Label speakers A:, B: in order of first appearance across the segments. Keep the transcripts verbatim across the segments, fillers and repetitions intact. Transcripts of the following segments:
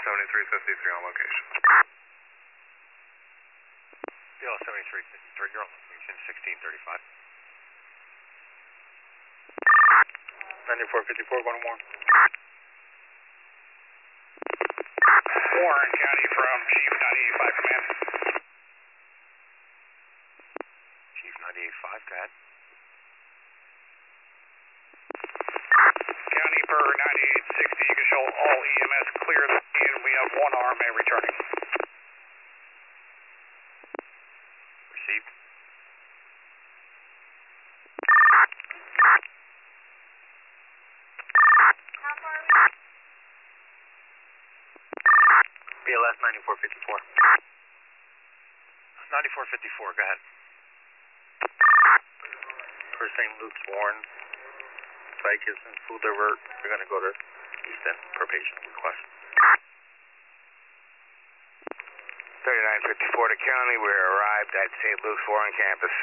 A: seventy-three fifty-three on location.
B: B L S seventy-three fifty-three, you're on location, sixteen thirty-five.
A: ninety-four fifty-four, going to Warren.
C: Warren County from Chief nine eighty-five, command.
B: Chief nine eighty-five, go ahead.
C: County for ninety-eight sixty, you can show all E M S clear the scene. We have one R M A returning.
B: Received.
A: B L S ninety-four fifty-four.
B: ninety-four fifty-four, go ahead.
A: For Saint Luke's, Warren. Psych is in full divert. You're going to go to Easton per patient request.
D: thirty-nine fifty-four to County, we arrived at Saint Luke's Warren campus.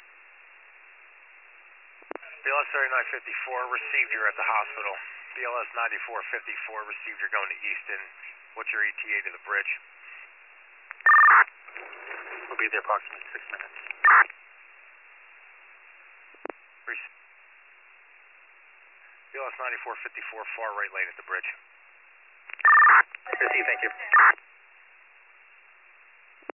B: B L S thirty-nine fifty-four, received, you're at the hospital. B L S ninety-four fifty-four, received, you're going to Easton. What's your E T A to the bridge?
A: We'll be there approximately six minutes.
B: Received. B L S ninety-four fifty-four, far right lane at the bridge.
A: Received, thank you.